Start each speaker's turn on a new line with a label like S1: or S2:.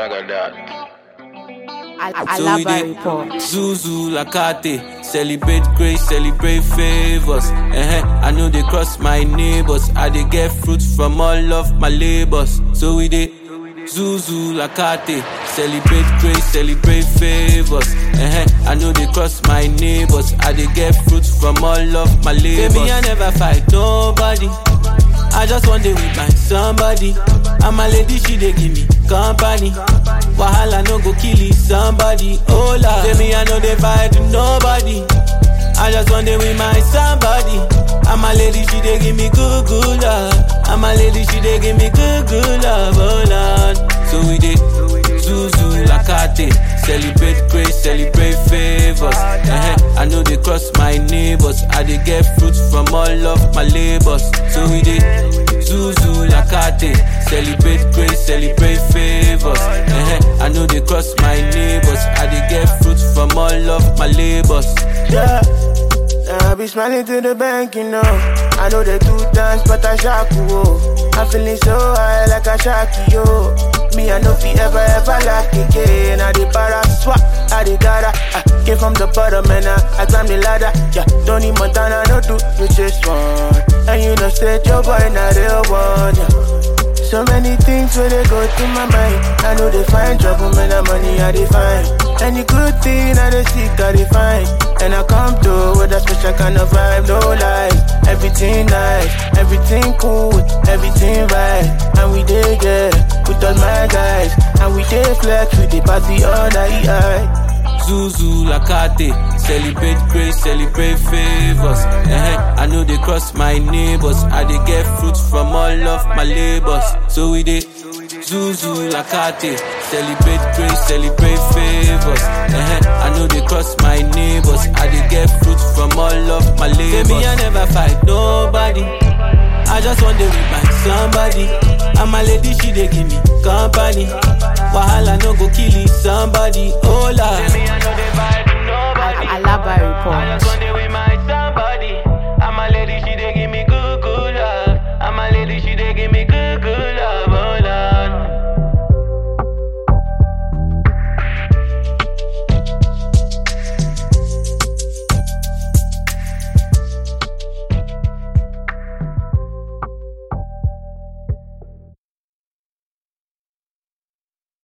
S1: Ragadat.
S2: Alaba report.
S3: Zuzu Lakate, celebrate grace, celebrate favors. I know they cross my neighbors. I they get fruits from all of my labors. So we dey Zuzu Lakate, celebrate grace, celebrate favors. I know they cross my neighbors. I they get fruits from all of my labors. Baby, I never fight nobody. I just want to with my somebody. And my lady, she dey give me company. Wahala no go kill it, somebody. Oh la, say me I know they fight with nobody. I just want to with my somebody. And my lady, she dey give me good love. And my lady, she dey give me good love. Oh Lord, so we dey Zuzu Lakate, celebrate grace, celebrate favors. I know they cross my neighbors. I they get fruits from all of my labors. So we dey Zuzu Lakate, celebrate grace, celebrate favors. I know they cross my neighbors. I they get fruits from all of my labors.
S4: Yeah, I be smiling to the bank, you know. I know they 2 times, but I shock you. I'm feeling so high like a sharky, yo. Me, I know fi ever lack again. I the para swap, I the gotta. I came from the bottom and I climbed the ladder. Yeah, Tony Montana, no do you just one. And you know, said your boy not real one. Yeah. So many things where they go through my mind. I know they find trouble, man, the money I define. Any good thing I they seek, I define. And I come through with a special kind of vibe, no lies. Everything nice, everything cool, everything right. And we did get with all my guys. And we did flex with the party all night.
S3: Zuzu Lakate, celebrate grace, celebrate favors. I know they cross my neighbors. I they get fruits from all of my labors. So we dey Zuzu Lakate, celebrate grace, celebrate favors. I know they cross my neighbors. I they get fruits from all of my labors. Baby, I never fight nobody. I just want to with my somebody. And my lady, she dey give me company. Wahala no go kill it, somebody. Oh la.
S4: I know they